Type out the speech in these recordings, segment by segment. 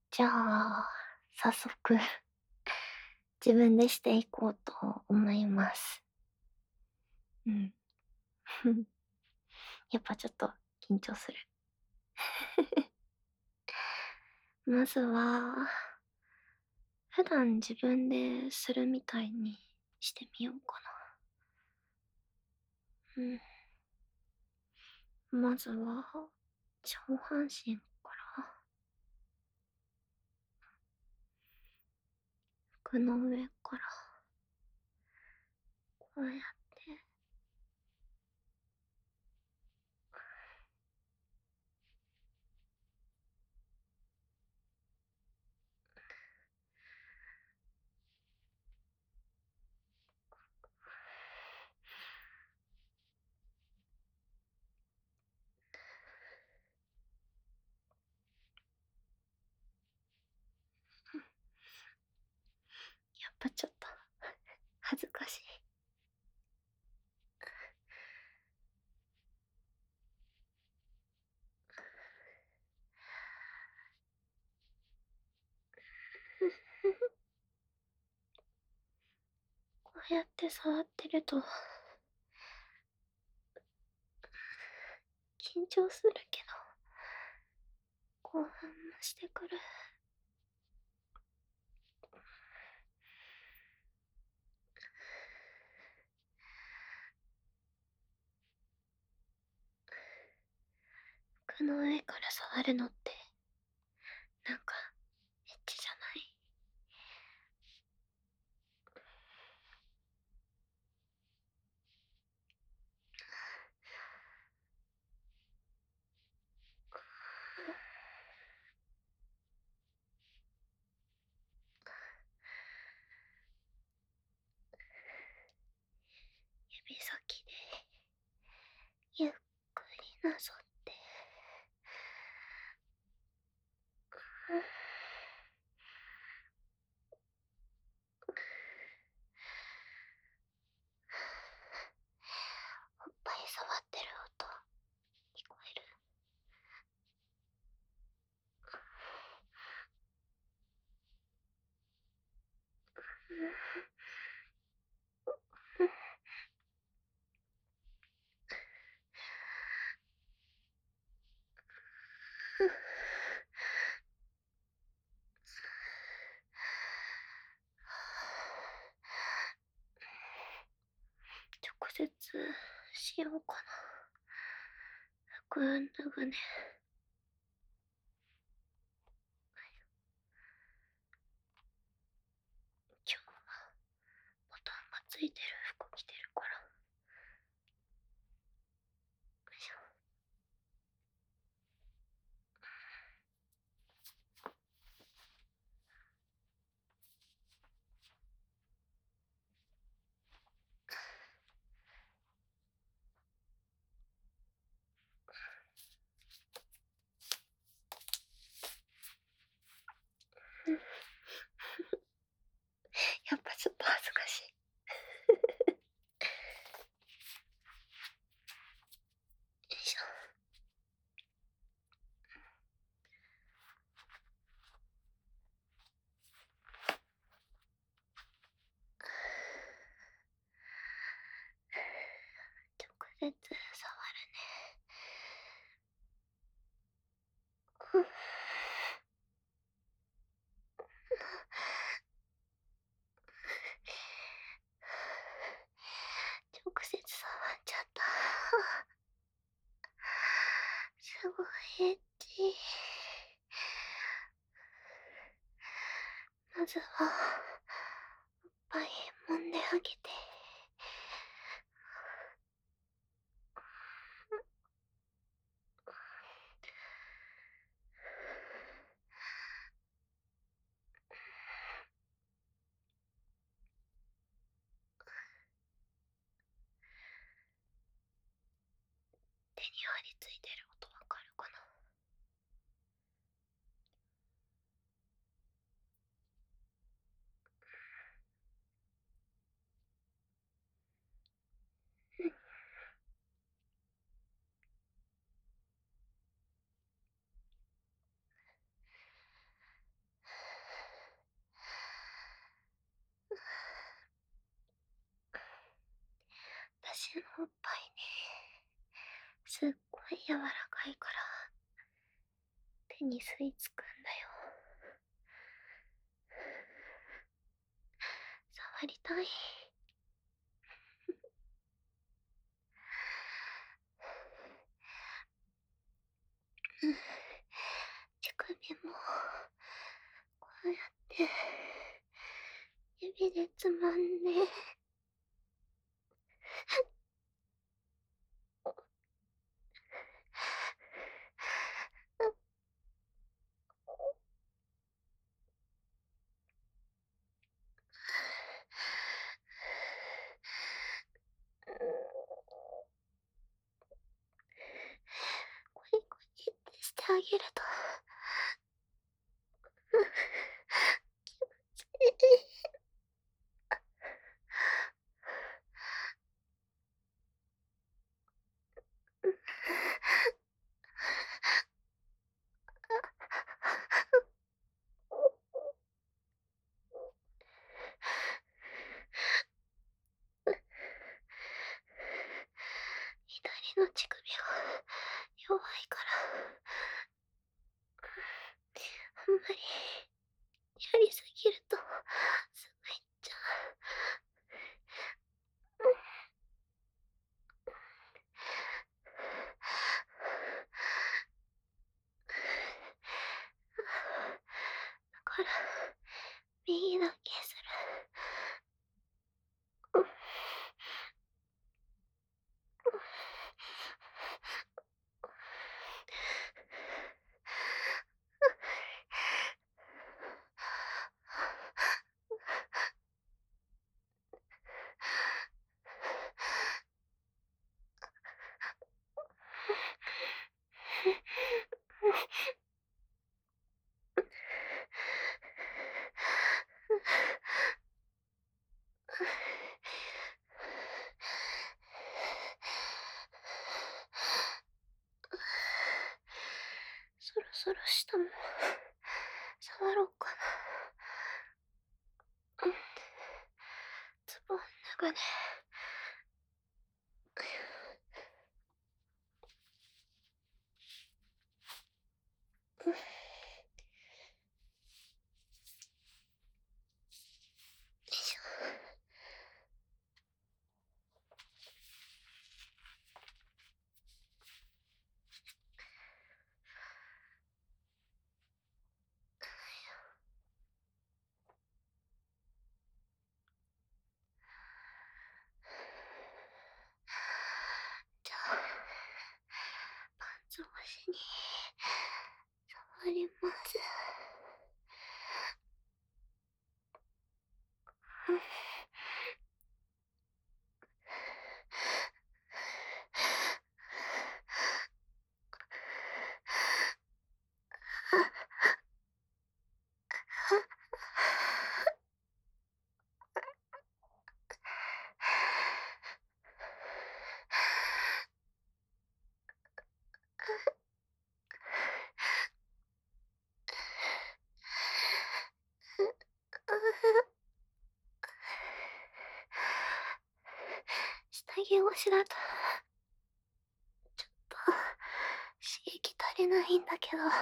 じゃあ、早速自分でしていこうと思います。うん。やっぱちょっと緊張する。まずは、普段自分でするみたいにしてみようかな。まずは、上半身から、服の上から、こうやって、やっぱちょっと恥ずかしい。こうやって触ってると、緊張するけど、興奮もしてくる。服の上から触るのって、なんか、エッチじゃない？指先で、ゆっくりなぞって、おっぱい触ってる音、聞こえる？直接しようかな。服脱ぐね。今日はボタンがついてる服着てるから。よいしょ。やっぱちょっと恥ずかしい。よいしょ。直接触るね。直接触っちゃった。すごいエッチ。まずは、おっぱい揉んであげて。手に張り付いてる音わかるかな？ 私のおっぱいね、すっごい柔らかいから手に吸い付くんだよ。触りたい。うん。乳首もこうやって指でつまんで、コリコリってしてあげると、気持ちいい。左の乳首が弱いから、あんまりやりすぎるとすぐいっちゃう。だから右だけする。そろそろ下も触ろうかな。うん。ズボン脱ぐね。うん。よいしょ。じゃあ、パンツ越しに触ります。うん。下着越しだとちょっと刺激足りないんだけど、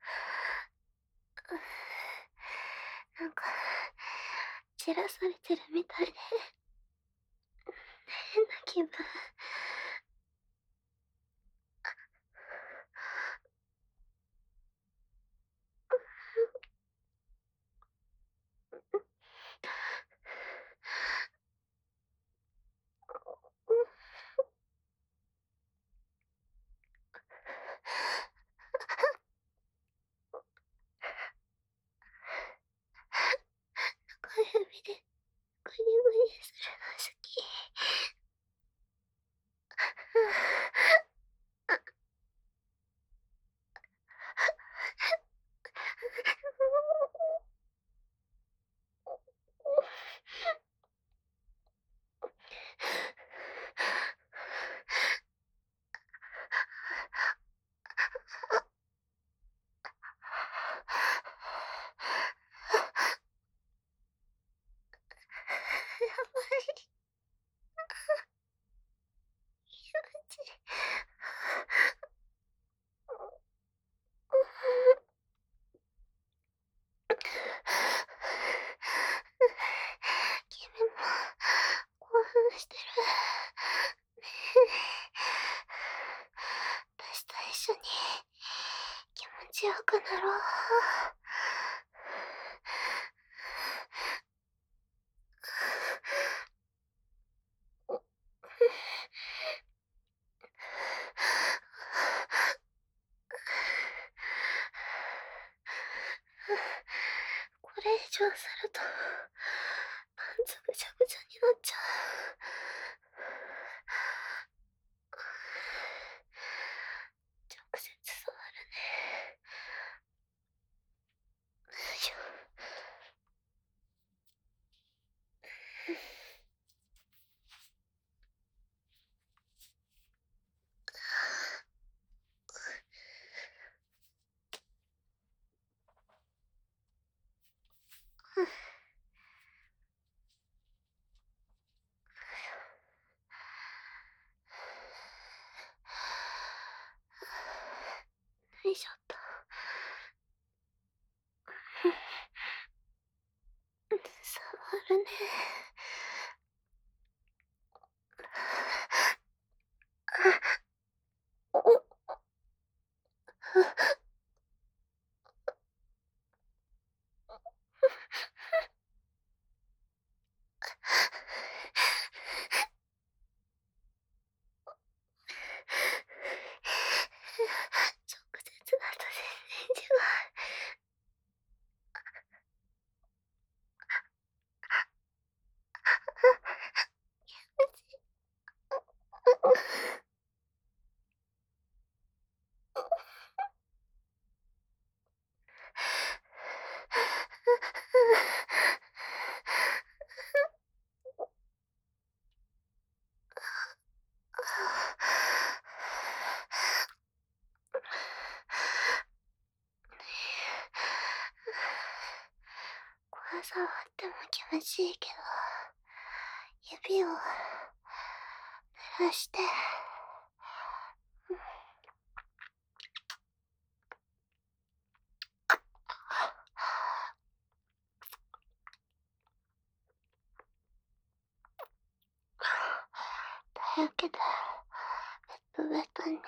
なんか散らされてるみたいで変な気分。中指でグニグニするの好き。 これ以上すると、パンツぐちゃぐちゃになっちゃう。直接触るね。よいしょ。よいしょっと。触るね。直接だと全然違う。これ触っても気持ちいいけど、指を濡らして。だけど、ベッドベッドに寝て。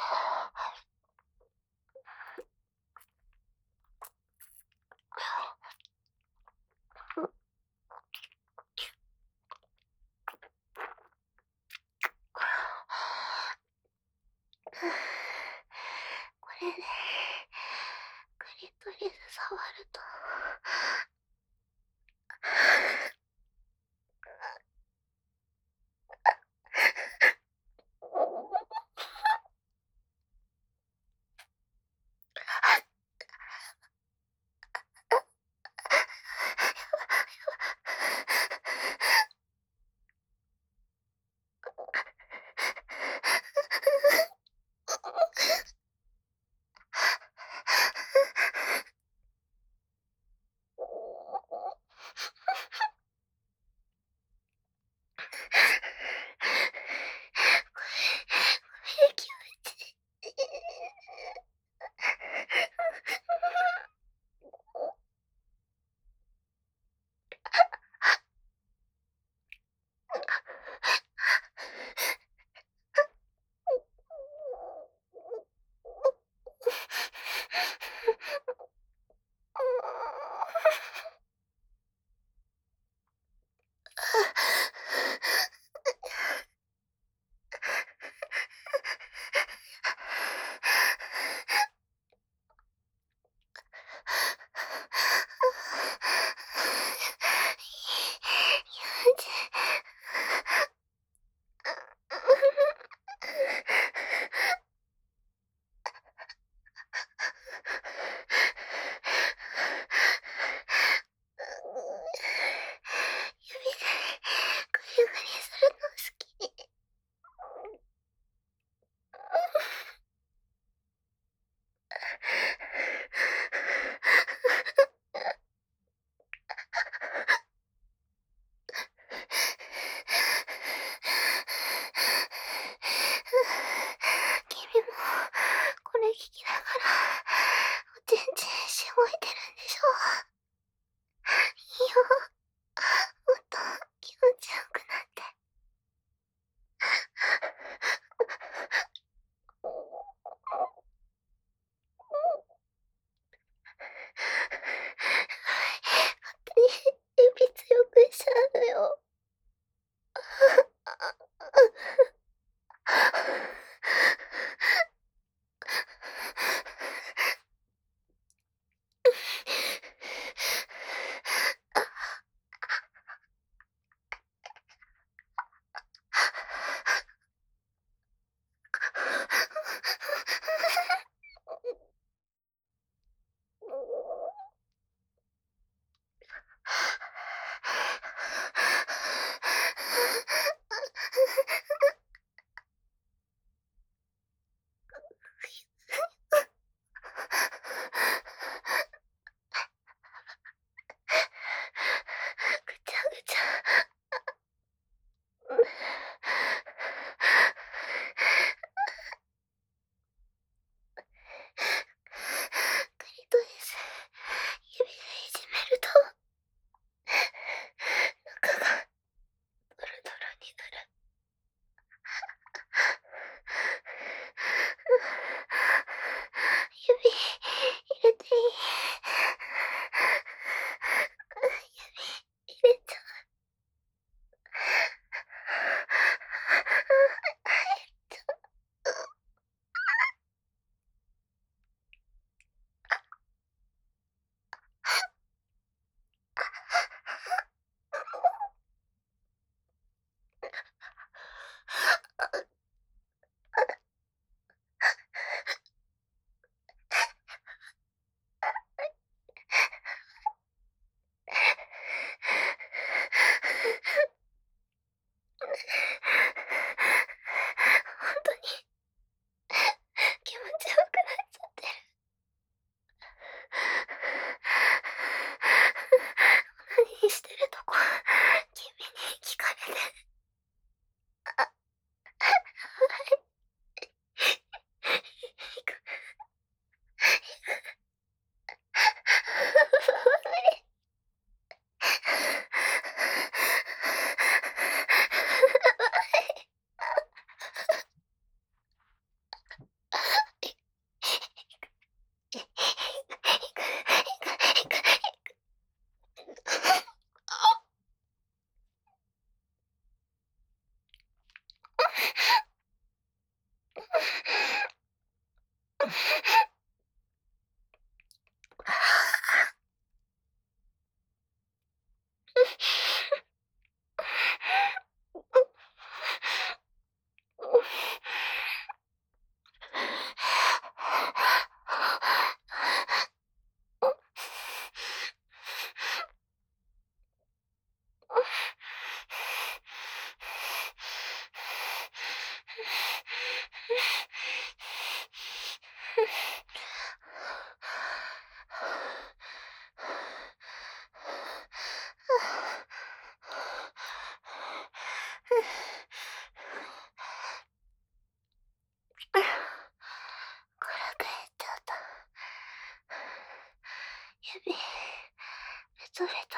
これで、クリトリス触ると、気持ちいい。指でグリグリするの好き。君もこれ聞きながらおちんちんしごいてるんでしょ。いいよ、もっと気持ちよくなって。 腹が減っちゃった。指、ベトベト。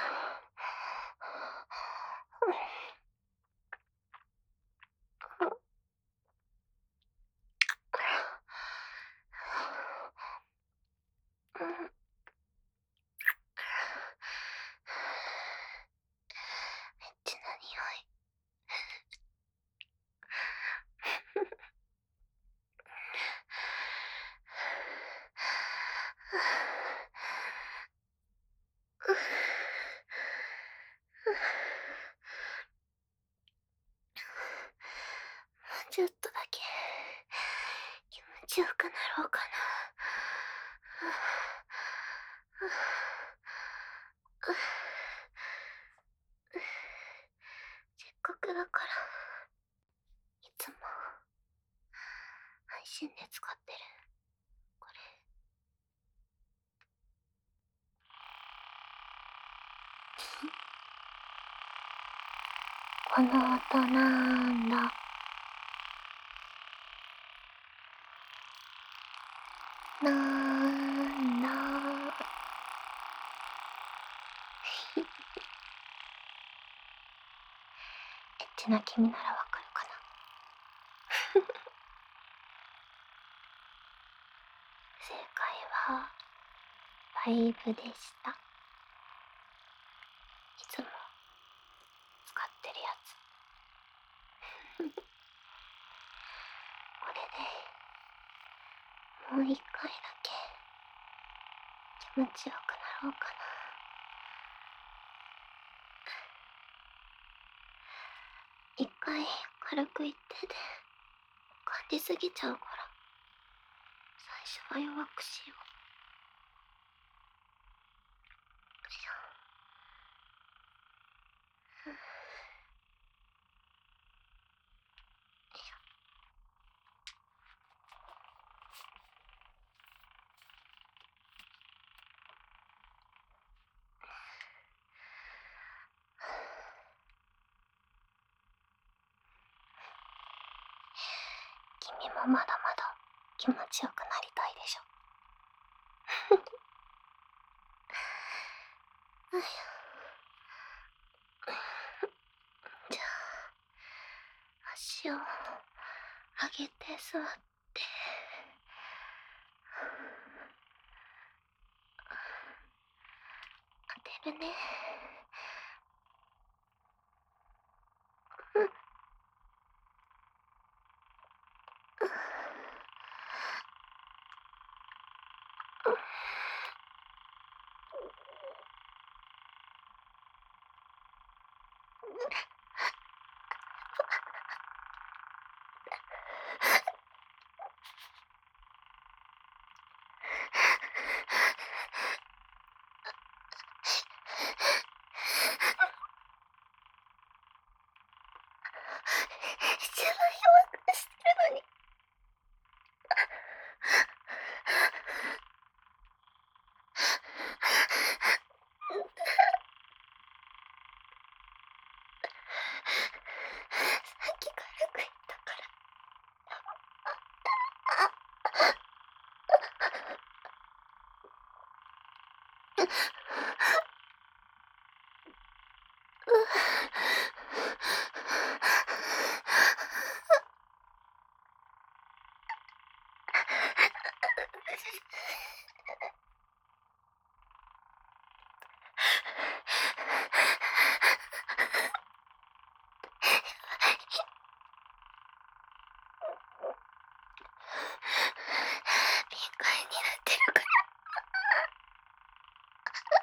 うん。エッチな匂い。ちょっとだけ気持ちよくなろうかな。せっかくだから、いつも配信で使ってるこれ。この音なんだ。なんだ。エッチな君ならわかるかな。正解は5でした。いつも使ってるやつ。これでもう一回だけ気持ちよくなろうかな。一回軽く言ってで感じすぎちゃうから、最初は弱くしよう。よいしょ。よいしょ。君もまだまだ気持ちよくなりたいでしょ。うい。じゃあ足を上げて座って、当てるね。うん。一番弱くしてるのに。さっき軽く言ったから。敏感になってるから。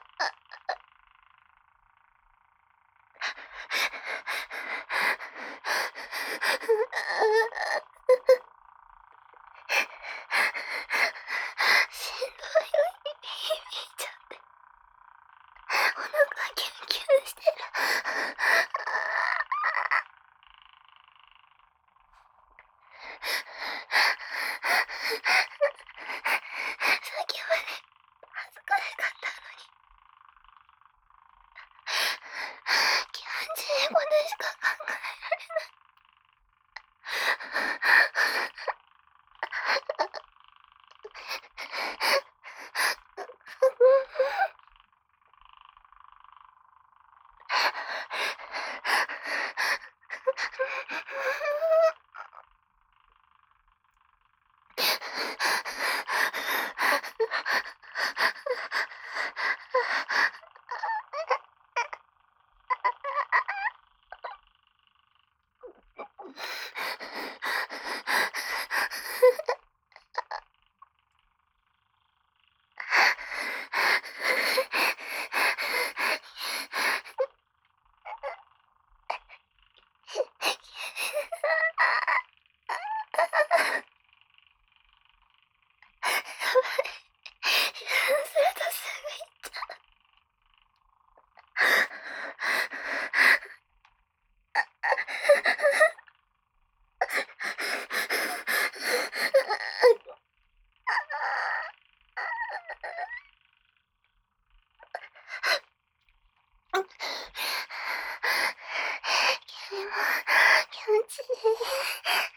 君も気持ちいい。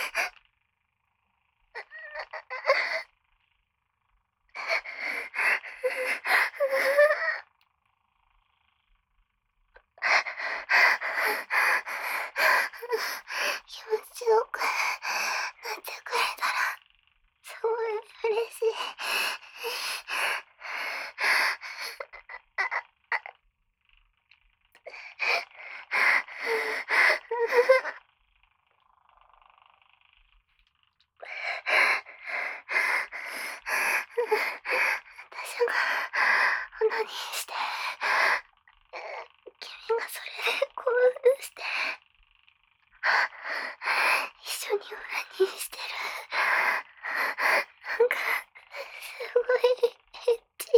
気持ちよくなってくれたらすごい嬉しい。私がオナニーして、君がそれで興奮して、一緒にオナニーしてる。なんか、すごいエッチ。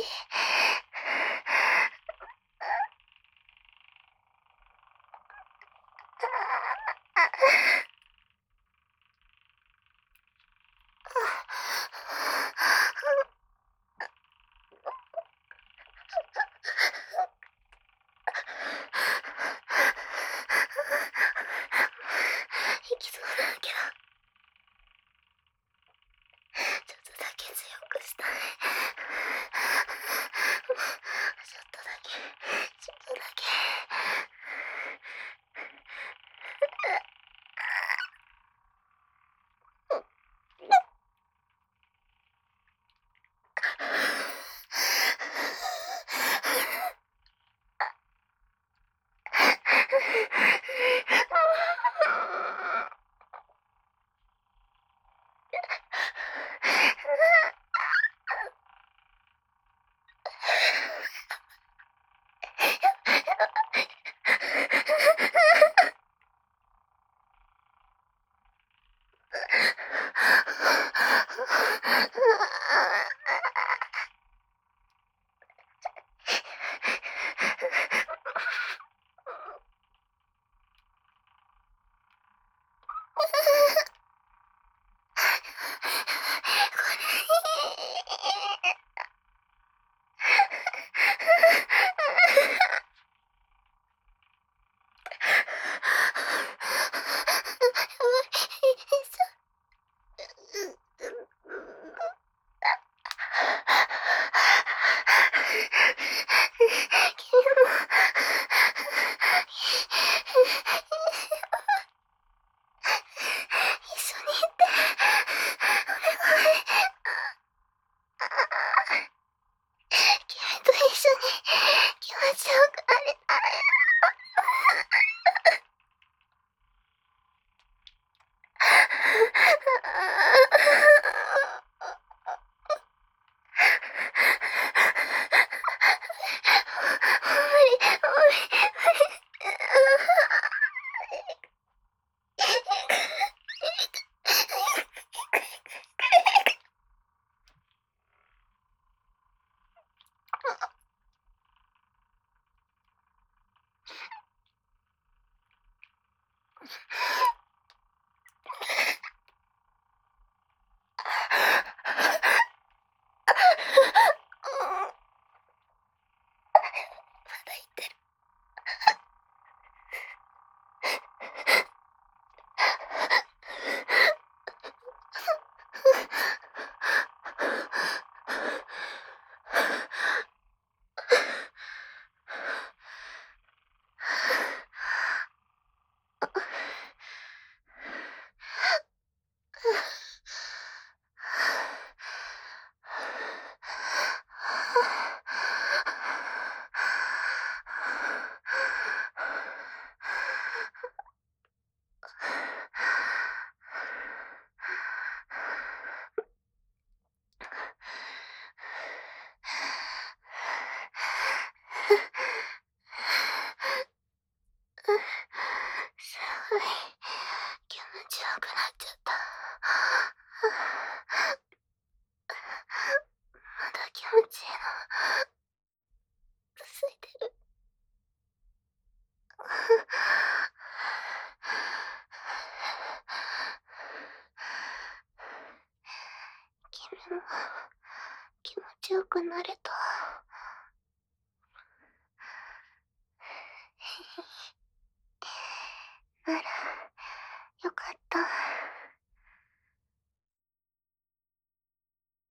行きそうだけど、ちょっとだけ強くしたい。もうちょっとだけ、ちょっとだけ。一緒に行って、お願い。君と一緒に気持ちよくなりたい。無理、無理。 くなれた。